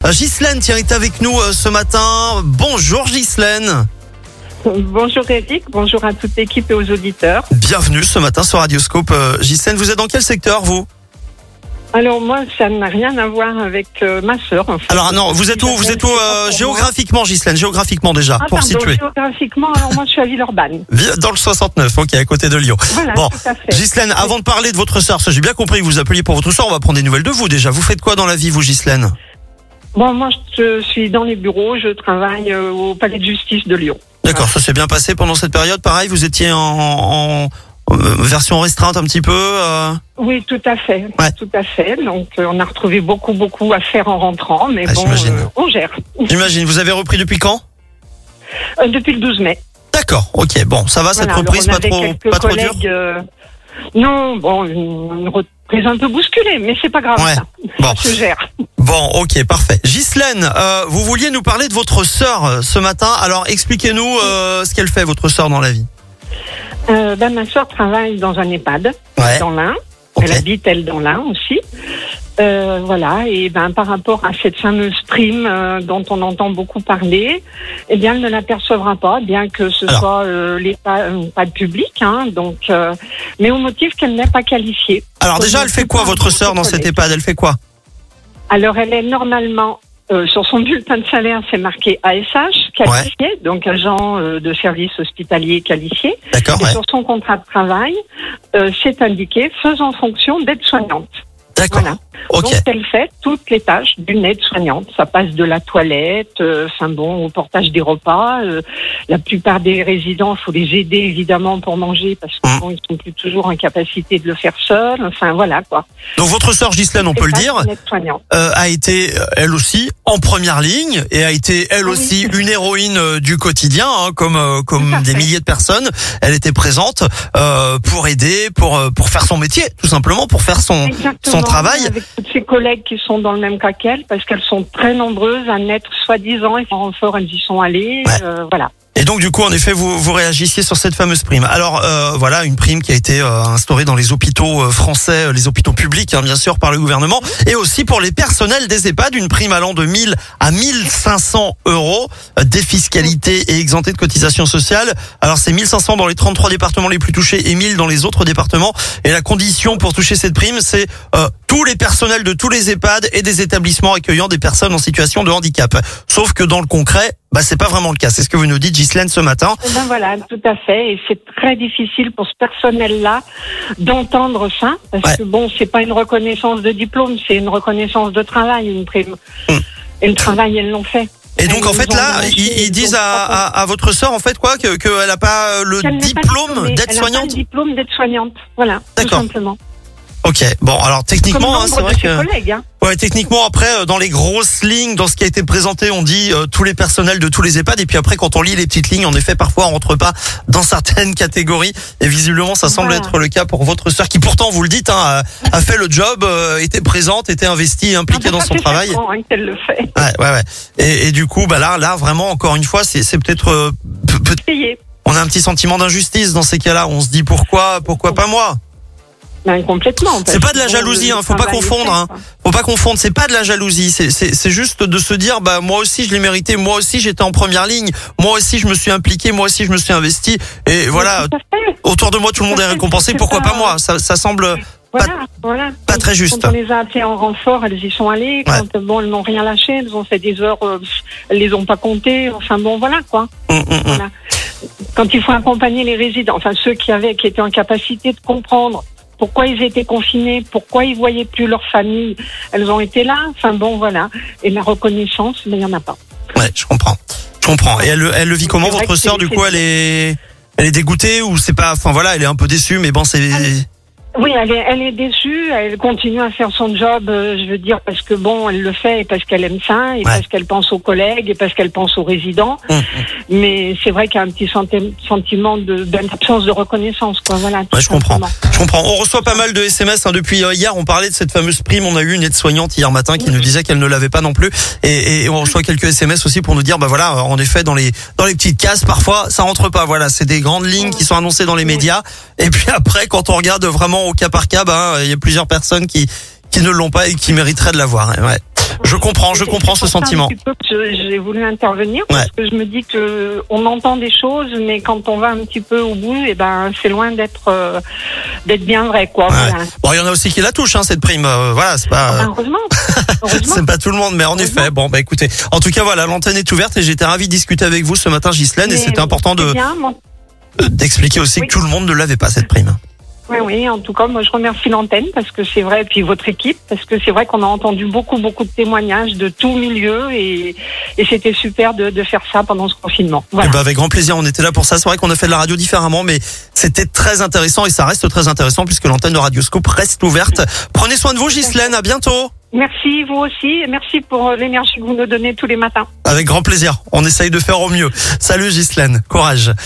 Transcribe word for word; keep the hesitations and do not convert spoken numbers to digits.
Euh, Ghislaine, tiens, est avec nous euh, ce matin. Bonjour Ghislaine. Bonjour Eric, bonjour à toute l'équipe et aux auditeurs. Bienvenue ce matin sur Radioscope. Euh, Ghislaine, vous êtes dans quel secteur vous ? Alors moi, ça n'a rien à voir avec euh, ma sœur. En fait. Alors non, vous êtes où Vous êtes où euh, géographiquement, Ghislaine, géographiquement déjà, ah, pour pardon, situer. Géographiquement, alors moi je suis à Villeurbanne. Dans le soixante-neuf, ok, à côté de Lyon. Voilà, bon, tout à fait. Ghislaine, avant de parler de votre sœur, ça j'ai bien compris que vous appeliez pour votre sœur, on va prendre des nouvelles de vous déjà. Vous faites quoi dans la vie, vous, Ghislaine ? Bon, moi je suis dans les bureaux, je travaille euh, au Palais de Justice de Lyon. D'accord, voilà. Ça s'est bien passé pendant cette période. Pareil, vous étiez en, en, en version restreinte un petit peu euh... Oui, tout à fait, ouais. tout à fait. Donc euh, on a retrouvé beaucoup, beaucoup à faire en rentrant, mais ah, bon, euh, on gère. J'imagine. Vous avez repris depuis quand ? euh, Depuis le douze mai. D'accord, ok, bon, ça va, cette voilà, reprise, pas trop, pas trop dure euh, Non, bon, une reprise un peu bousculée, mais c'est pas grave, ouais. ça. Bon. Ça se gère. Bon, ok, parfait. Ghislaine, euh, vous vouliez nous parler de votre sœur euh, ce matin. Alors, expliquez-nous euh, ce qu'elle fait, votre sœur, dans la vie. Euh, ben, ma sœur travaille dans un EHPAD, ouais. dans l'Ain. Okay. Elle habite, elle, dans l'Ain aussi. Euh, voilà, et ben par rapport à cette fameuse prime euh, dont on entend beaucoup parler, eh bien elle ne l'apercevra pas, bien que ce Alors. soit euh, l'EHPAD public, hein, donc, euh, mais au motif qu'elle n'est pas qualifiée. Alors déjà, elle fait quoi, votre sœur, dans cet EHPAD ? Elle fait quoi ? Alors elle est normalement euh, sur son bulletin de salaire, c'est marqué A S H qualifié, ouais. donc agent euh, de service hospitalier qualifié. D'accord. Et ouais. sur son contrat de travail, euh, c'est indiqué faisant fonction d'aide-soignante. D'accord. Voilà. Okay. Donc elle fait toutes les tâches d'une aide-soignante. Ça passe de la toilette, euh, enfin bon, au portage des repas. Euh, la plupart des résidents, il faut les aider évidemment pour manger parce qu'ils mmh. bon, ils sont plus toujours en capacité de le faire seuls. Enfin voilà quoi. Donc votre sœur Ghislaine, on peut le dire, euh, a été elle aussi en première ligne et a été elle aussi oui. une héroïne euh, du quotidien, hein, comme euh, comme des milliers de personnes. Elle était présente euh, pour aider, pour euh, pour faire son métier, tout simplement, pour faire son Exactement. son travail. Avec toutes ses collègues qui sont dans le même cas qu'elle, parce qu'elles sont très nombreuses à naître soi-disant, et en renfort, elles y sont allées, ouais. euh, voilà. Et donc du coup, en effet, vous vous réagissiez sur cette fameuse prime. Alors euh, voilà, une prime qui a été euh, instaurée dans les hôpitaux euh, français, les hôpitaux publics, hein, bien sûr, par le gouvernement, et aussi pour les personnels des EHPAD, une prime allant de mille à mille cinq cents euros, euh, défiscalité et exemptée de cotisations sociales. Alors c'est mille cinq cents dans les trente-trois départements les plus touchés et mille dans les autres départements. Et la condition pour toucher cette prime, c'est euh, tous les personnels de tous les EHPAD et des établissements accueillant des personnes en situation de handicap. Sauf que dans le concret, bah c'est pas vraiment le cas. C'est ce que vous nous dites, Ghislaine, ce matin. Eh ben voilà, tout à fait. Et c'est très difficile pour ce personnel-là d'entendre ça, parce ouais. que bon, c'est pas une reconnaissance de diplôme, c'est une reconnaissance de travail, une prime. Hum. Et le travail, elles l'ont fait. Et donc, elles en fait, là, ils, ils disent à, à, à votre sœur, en fait, quoi, que qu'elle n'a pas le diplôme d'aide-soignante. Elle n'a pas le diplôme d'aide-soignante. Voilà. D'accord. Tout simplement. Ok, bon, alors techniquement, hein, c'est vrai que collègues, hein. ouais, techniquement après, dans les grosses lignes, dans ce qui a été présenté, on dit euh, tous les personnels de tous les EHPAD, et puis après, quand on lit les petites lignes, en effet, parfois, on rentre pas dans certaines catégories, et visiblement, ça semble voilà. être le cas pour votre sœur, qui pourtant, vous le dites, hein, a, a fait le job, euh, était présente, était investie, impliquée dans son travail. Hein, qu'elle le fait. Ouais, ouais, ouais. Et, et du coup, bah là, là, vraiment, encore une fois, c'est, c'est peut-être, euh, peut, payé. On a un petit sentiment d'injustice dans ces cas-là. On se dit pourquoi, pourquoi pas moi? Ben, complètement. C'est pas de la jalousie, hein. Faut pas confondre, hein. Faut pas confondre. C'est pas de la jalousie. C'est, c'est, c'est juste de se dire, bah, moi aussi, je l'ai mérité. Moi aussi, j'étais en première ligne. Moi aussi, je me suis impliqué. Moi aussi, je me suis investi. Et voilà. Autour de moi, tout le monde est récompensé. Pourquoi pas moi? Ça, ça semble voilà, pas, voilà. pas quand, très juste. Quand on les a appelées en renfort, elles y sont allées. Quand, ouais. bon, elles n'ont rien lâché. Elles ont fait des heures, euh, elles les ont pas comptées. Enfin, bon, voilà, quoi. Mmh, mmh, voilà. Quand il faut accompagner les résidents, enfin, ceux qui avaient, qui étaient en capacité de comprendre pourquoi ils étaient confinés, pourquoi ils voyaient plus leur famille, elles ont été là. Enfin bon, voilà. Et la reconnaissance, mais il y en a pas. Ouais, je comprends. Je comprends. Et elle, elle le vit comment, votre sœur? Du coup, elle est, elle est dégoûtée ou c'est pas, enfin voilà, elle est un peu déçue, mais bon, c'est. Elle... Oui, elle est, elle est déçue. Elle continue à faire son job, euh, je veux dire, parce que bon, elle le fait et parce qu'elle aime ça, et ouais. parce qu'elle pense aux collègues, et parce qu'elle pense aux résidents. Mmh. Mais c'est vrai qu'il y a un petit senti- sentiment de, d'absence de reconnaissance, quoi. Voilà. Ouais, je comprends. Je comprends. On reçoit pas mal de S M S hein, depuis euh, hier. On parlait de cette fameuse prime. On a eu une aide-soignante hier matin qui mmh. nous disait qu'elle ne l'avait pas non plus. Et, et on reçoit quelques S M S aussi pour nous dire, bah voilà, en effet, dans les dans les petites cases, parfois, ça rentre pas. Voilà, c'est des grandes lignes mmh. qui sont annoncées dans les mmh. médias. Et puis après, quand on regarde vraiment au cas par cas, bah il y a plusieurs personnes qui qui ne l'ont pas et qui mériteraient de l'avoir. Ouais. Je comprends, je comprends ce sentiment. J'ai voulu intervenir parce ouais. que je me dis que on entend des choses, mais quand on va un petit peu au bout, et ben c'est loin d'être euh, d'être bien vrai, quoi. Ouais. Voilà. Bon, il y en a aussi qui la touchent, hein, cette prime. Euh, voilà, c'est pas. Euh... Heureusement. Heureusement. C'est pas tout le monde, mais en effet. Bon, bah écoutez, en tout cas, voilà, l'antenne est ouverte et j'étais ravi de discuter avec vous ce matin, Ghislaine, mais et c'était important de bien, mon... d'expliquer aussi oui. que tout le monde ne l'avait pas cette prime. Oui, oui, en tout cas, moi je remercie l'antenne parce que c'est vrai, et puis votre équipe, parce que c'est vrai qu'on a entendu beaucoup, beaucoup de témoignages de tout milieu et, et c'était super de, de faire ça pendant ce confinement. Voilà. Eh ben avec grand plaisir, on était là pour ça. C'est vrai qu'on a fait de la radio différemment, mais c'était très intéressant et ça reste très intéressant puisque l'antenne de Radio Scoop reste ouverte. Prenez soin de vous, Ghislaine, à bientôt. Merci, vous aussi, et merci pour l'énergie que vous nous donnez tous les matins. Avec grand plaisir, on essaye de faire au mieux. Salut Ghislaine, courage.